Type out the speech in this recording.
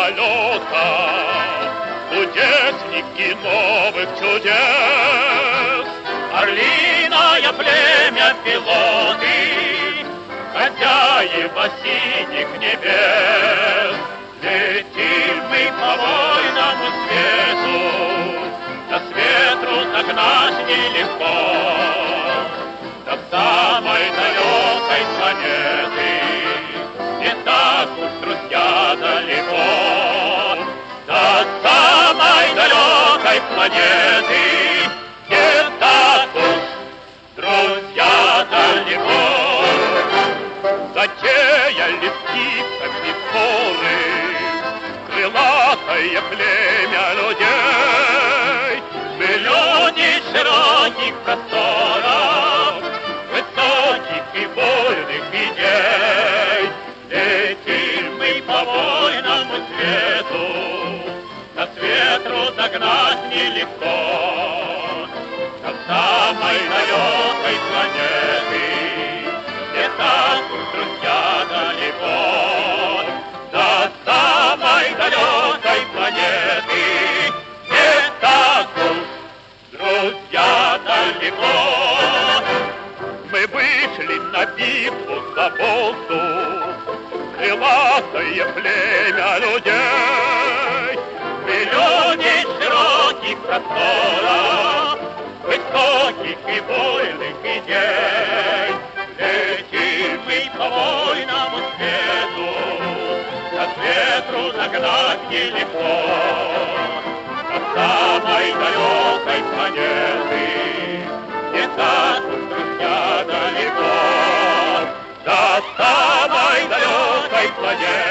полета, кудесники новых чудес. Орлиное племя пилоты, хозяева синих небес. Летим мы по войному свету, нас ветру догнать нелегко. До самой далекой планеты не так уж, друзья, далеко. До самой далекой планеты не так уж, друзья, далеко. Затеяли птицами споры крылатое племя людей. Мы люди широких просторов, высоких и вольных идей. Летим мы по войному свету, нас ветру догнать нелегко. До самой далекой планеты не так уж, друзья, далеко. До самой далекой планеты не так уж, друзья, далеко. Мы вышли на битву за воздух, крылатое племя людей. Мы люди широких просторов, высоких и вольных идей. Летим мы по войному свету, нас ветру нагнать нелегко. До самой далекой планеты не так уж, друзья, далеко. До самой далекой планеты